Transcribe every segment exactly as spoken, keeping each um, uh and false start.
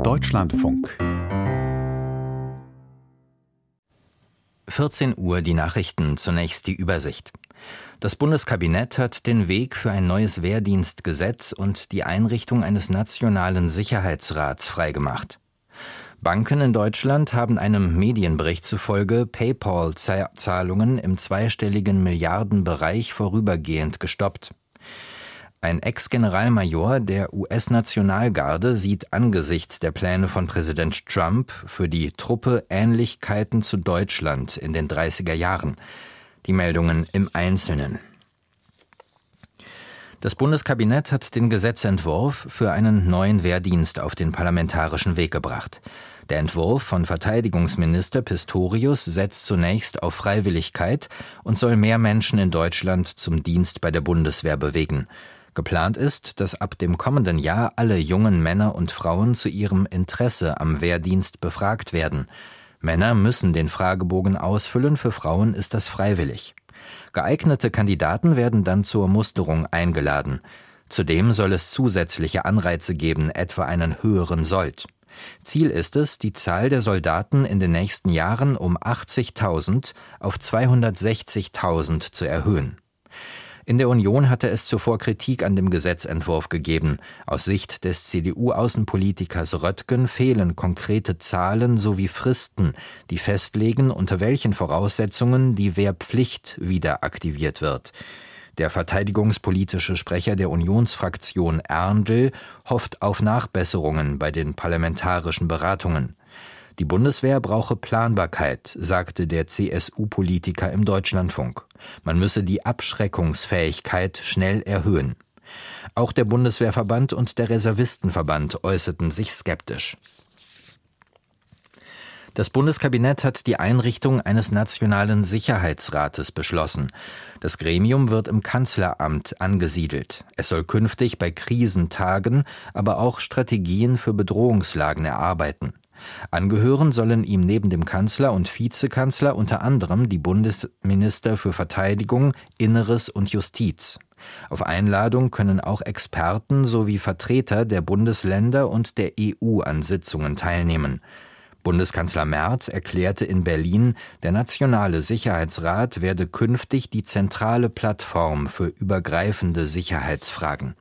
Deutschlandfunk. vierzehn Uhr die Nachrichten, zunächst die Übersicht. Das Bundeskabinett hat den Weg für ein neues Wehrdienstgesetz und die Einrichtung eines nationalen Sicherheitsrats freigemacht. Banken in Deutschland haben einem Medienbericht zufolge PayPal-Zahlungen im zweistelligen Milliardenbereich vorübergehend gestoppt. Ein Ex-Generalmajor der U S-Nationalgarde sieht angesichts der Pläne von Präsident Trump für die Truppe Ähnlichkeiten zu Deutschland in den dreißiger Jahren. Die Meldungen im Einzelnen. Das Bundeskabinett hat den Gesetzentwurf für einen neuen Wehrdienst auf den parlamentarischen Weg gebracht. Der Entwurf von Verteidigungsminister Pistorius setzt zunächst auf Freiwilligkeit und soll mehr Menschen in Deutschland zum Dienst bei der Bundeswehr bewegen. Geplant ist, dass ab dem kommenden Jahr alle jungen Männer und Frauen zu ihrem Interesse am Wehrdienst befragt werden. Männer müssen den Fragebogen ausfüllen, für Frauen ist das freiwillig. Geeignete Kandidaten werden dann zur Musterung eingeladen. Zudem soll es zusätzliche Anreize geben, etwa einen höheren Sold. Ziel ist es, die Zahl der Soldaten in den nächsten Jahren um achtzigtausend auf zweihundertsechzigtausend zu erhöhen. In der Union hatte es zuvor Kritik an dem Gesetzentwurf gegeben. Aus Sicht des C D U-Außenpolitikers Röttgen fehlen konkrete Zahlen sowie Fristen, die festlegen, unter welchen Voraussetzungen die Wehrpflicht wieder aktiviert wird. Der verteidigungspolitische Sprecher der Unionsfraktion Erndl hofft auf Nachbesserungen bei den parlamentarischen Beratungen. Die Bundeswehr brauche Planbarkeit, sagte der C S U-Politiker im Deutschlandfunk. Man müsse die Abschreckungsfähigkeit schnell erhöhen. Auch der Bundeswehrverband und der Reservistenverband äußerten sich skeptisch. Das Bundeskabinett hat die Einrichtung eines nationalen Sicherheitsrates beschlossen. Das Gremium wird im Kanzleramt angesiedelt. Es soll künftig bei Krisen tagen, aber auch Strategien für Bedrohungslagen erarbeiten. Angehören sollen ihm neben dem Kanzler und Vizekanzler unter anderem die Bundesminister für Verteidigung, Inneres und Justiz. Auf Einladung können auch Experten sowie Vertreter der Bundesländer und der E U an Sitzungen teilnehmen. Bundeskanzler Merz erklärte in Berlin, der Nationale Sicherheitsrat werde künftig die zentrale Plattform für übergreifende Sicherheitsfragen.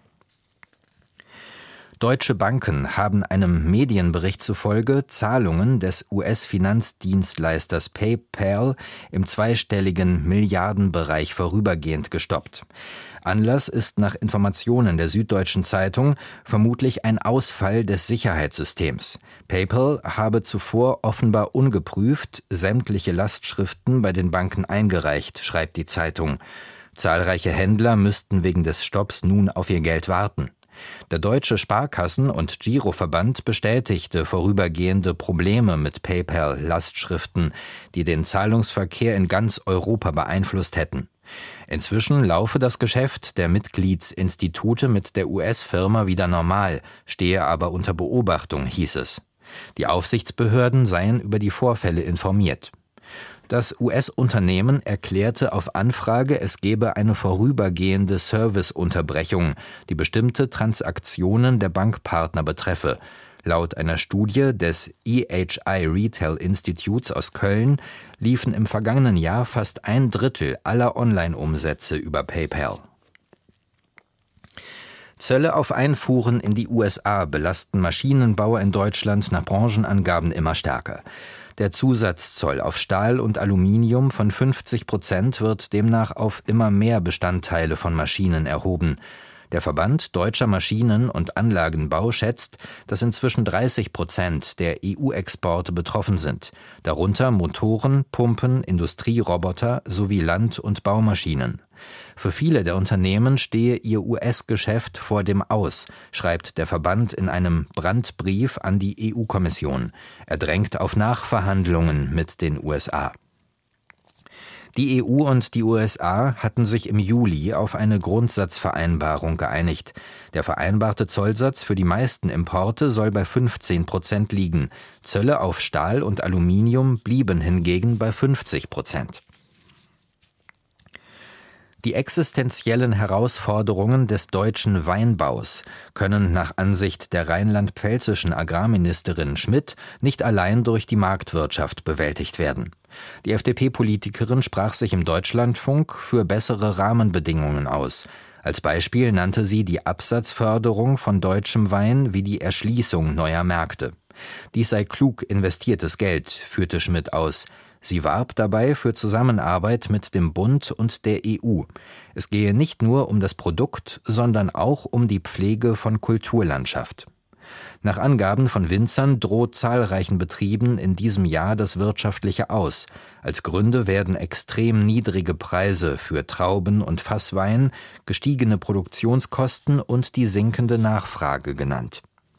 Deutsche Banken haben einem Medienbericht zufolge Zahlungen des U S-Finanzdienstleisters PayPal im zweistelligen Milliardenbereich vorübergehend gestoppt. Anlass ist nach Informationen der Süddeutschen Zeitung vermutlich ein Ausfall des Sicherheitssystems. PayPal habe zuvor offenbar ungeprüft sämtliche Lastschriften bei den Banken eingereicht, schreibt die Zeitung. Zahlreiche Händler müssten wegen des Stopps nun auf ihr Geld warten. Der Deutsche Sparkassen- und Giroverband bestätigte vorübergehende Probleme mit PayPal-Lastschriften, die den Zahlungsverkehr in ganz Europa beeinflusst hätten. Inzwischen laufe das Geschäft der Mitgliedsinstitute mit der U S-Firma wieder normal, stehe aber unter Beobachtung, hieß es. Die Aufsichtsbehörden seien über die Vorfälle informiert. Das U S-Unternehmen erklärte auf Anfrage, es gebe eine vorübergehende Serviceunterbrechung, die bestimmte Transaktionen der Bankpartner betreffe. Laut einer Studie des E H I Retail Instituts aus Köln liefen im vergangenen Jahr fast ein Drittel aller Online-Umsätze über PayPal. Zölle auf Einfuhren in die U S A belasten Maschinenbauer in Deutschland nach Branchenangaben immer stärker. Der Zusatzzoll auf Stahl und Aluminium von fünfzig Prozent wird demnach auf immer mehr Bestandteile von Maschinen erhoben. Der Verband Deutscher Maschinen- und Anlagenbau schätzt, dass inzwischen dreißig Prozent der E U-Exporte betroffen sind, darunter Motoren, Pumpen, Industrieroboter sowie Land- und Baumaschinen. Für viele der Unternehmen stehe ihr U S-Geschäft vor dem Aus, schreibt der Verband in einem Brandbrief an die E U-Kommission. Er drängt auf Nachverhandlungen mit den U S A. Die E U und die U S A hatten sich im Juli auf eine Grundsatzvereinbarung geeinigt. Der vereinbarte Zollsatz für die meisten Importe soll bei fünfzehn Prozent liegen. Zölle auf Stahl und Aluminium blieben hingegen bei fünfzig Prozent. Die existenziellen Herausforderungen des deutschen Weinbaus können nach Ansicht der rheinland-pfälzischen Agrarministerin Schmidt nicht allein durch die Marktwirtschaft bewältigt werden. Die F D P-Politikerin sprach sich im Deutschlandfunk für bessere Rahmenbedingungen aus. Als Beispiel nannte sie die Absatzförderung von deutschem Wein wie die Erschließung neuer Märkte. Dies sei klug investiertes Geld, führte Schmidt aus. Sie warb dabei für Zusammenarbeit mit dem Bund und der E U. Es gehe nicht nur um das Produkt, sondern auch um die Pflege von Kulturlandschaft. Nach Angaben von Winzern droht zahlreichen Betrieben in diesem Jahr das Wirtschaftliche aus. Als Gründe werden extrem niedrige Preise für Trauben und Fasswein, gestiegene Produktionskosten und die sinkende Nachfrage genannt.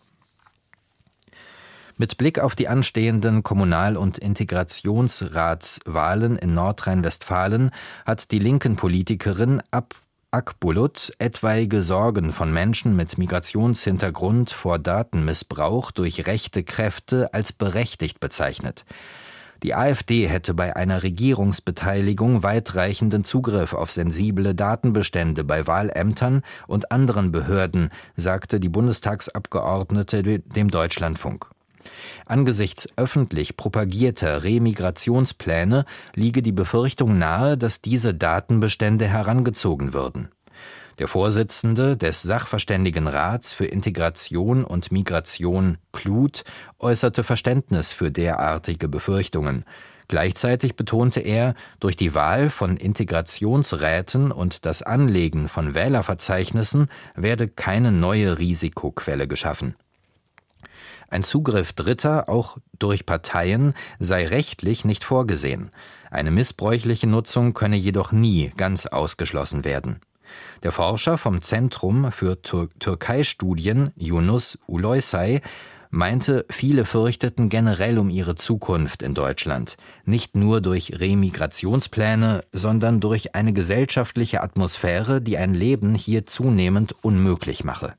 Mit Blick auf die anstehenden Kommunal- und Integrationsratswahlen in Nordrhein-Westfalen hat die linken Politikerin Ab Akbulut etwaige Sorgen von Menschen mit Migrationshintergrund vor Datenmissbrauch durch rechte Kräfte als berechtigt bezeichnet. Die AfD hätte bei einer Regierungsbeteiligung weitreichenden Zugriff auf sensible Datenbestände bei Wahlämtern und anderen Behörden, sagte die Bundestagsabgeordnete dem Deutschlandfunk. Angesichts öffentlich propagierter Remigrationspläne liege die Befürchtung nahe, dass diese Datenbestände herangezogen würden. Der Vorsitzende des Sachverständigenrats für Integration und Migration, Kluth, äußerte Verständnis für derartige Befürchtungen. Gleichzeitig betonte er, durch die Wahl von Integrationsräten und das Anlegen von Wählerverzeichnissen werde keine neue Risikoquelle geschaffen. Ein Zugriff Dritter, auch durch Parteien, sei rechtlich nicht vorgesehen. Eine missbräuchliche Nutzung könne jedoch nie ganz ausgeschlossen werden. Der Forscher vom Zentrum für Tür- Türkei-Studien, Yunus Ulusoy, meinte, viele fürchteten generell um ihre Zukunft in Deutschland. Nicht nur durch Remigrationspläne, sondern durch eine gesellschaftliche Atmosphäre, die ein Leben hier zunehmend unmöglich mache.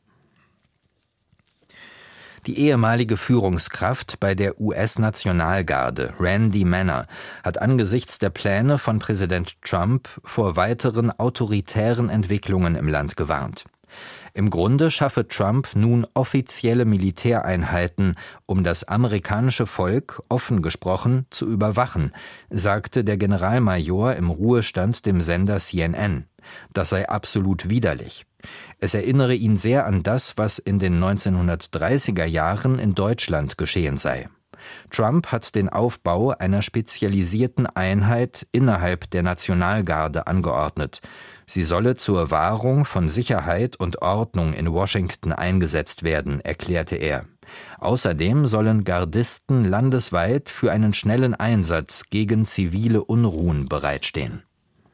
Die ehemalige Führungskraft bei der U S-Nationalgarde, Randy Manner, hat angesichts der Pläne von Präsident Trump vor weiteren autoritären Entwicklungen im Land gewarnt. Im Grunde schaffe Trump nun offizielle Militäreinheiten, um das amerikanische Volk, offen gesprochen, zu überwachen, sagte der Generalmajor im Ruhestand dem Sender C N N. Das sei absolut widerlich. Es erinnere ihn sehr an das, was in den neunzehnhundertdreißiger Jahren in Deutschland geschehen sei. Trump hat den Aufbau einer spezialisierten Einheit innerhalb der Nationalgarde angeordnet. Sie solle zur Wahrung von Sicherheit und Ordnung in Washington eingesetzt werden, erklärte er. Außerdem sollen Gardisten landesweit für einen schnellen Einsatz gegen zivile Unruhen bereitstehen.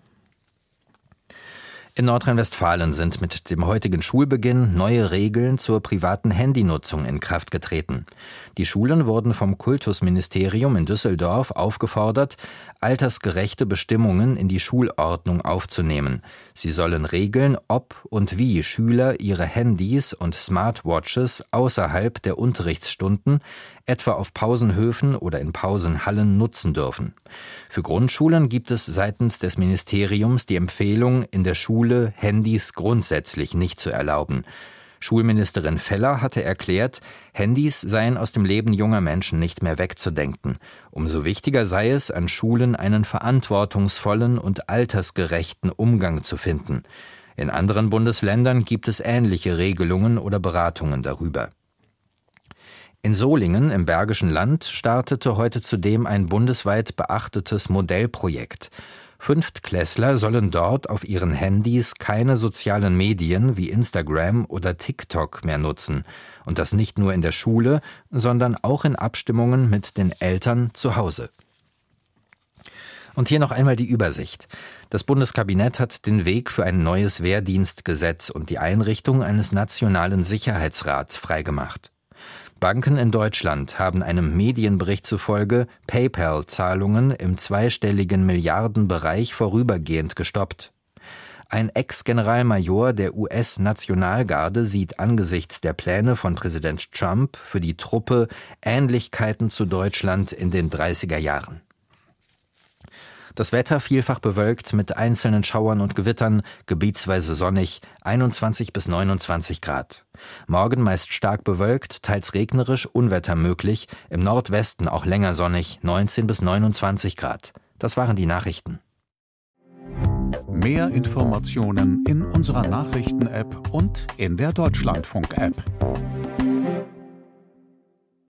In Nordrhein-Westfalen sind mit dem heutigen Schulbeginn neue Regeln zur privaten Handynutzung in Kraft getreten. Die Schulen wurden vom Kultusministerium in Düsseldorf aufgefordert, altersgerechte Bestimmungen in die Schulordnung aufzunehmen. Sie sollen regeln, ob und wie Schüler ihre Handys und Smartwatches außerhalb der Unterrichtsstunden, etwa auf Pausenhöfen oder in Pausenhallen, nutzen dürfen. Für Grundschulen gibt es seitens des Ministeriums die Empfehlung, in der Schule Handys grundsätzlich nicht zu erlauben. Schulministerin Feller hatte erklärt, Handys seien aus dem Leben junger Menschen nicht mehr wegzudenken. Umso wichtiger sei es, an Schulen einen verantwortungsvollen und altersgerechten Umgang zu finden. In anderen Bundesländern gibt es ähnliche Regelungen oder Beratungen darüber. In Solingen im Bergischen Land startete heute zudem ein bundesweit beachtetes Modellprojekt. Fünftklässler sollen dort auf ihren Handys keine sozialen Medien wie Instagram oder TikTok mehr nutzen. Und das nicht nur in der Schule, sondern auch in Abstimmungen mit den Eltern zu Hause. Und hier noch einmal die Übersicht. Das Bundeskabinett hat den Weg für ein neues Wehrdienstgesetz und die Einrichtung eines nationalen Sicherheitsrats freigemacht. Banken in Deutschland haben einem Medienbericht zufolge PayPal-Zahlungen im zweistelligen Milliardenbereich vorübergehend gestoppt. Ein Ex-Generalmajor der U S-Nationalgarde sieht angesichts der Pläne von Präsident Trump für die Truppe Ähnlichkeiten zu Deutschland in den dreißiger Jahren. Das Wetter vielfach bewölkt mit einzelnen Schauern und Gewittern, gebietsweise sonnig, einundzwanzig bis neunundzwanzig Grad. Morgen meist stark bewölkt, teils regnerisch, Unwetter möglich, im Nordwesten auch länger sonnig, neunzehn bis neunundzwanzig Grad. Das waren die Nachrichten. Mehr Informationen in unserer Nachrichten-App und in der Deutschlandfunk-App.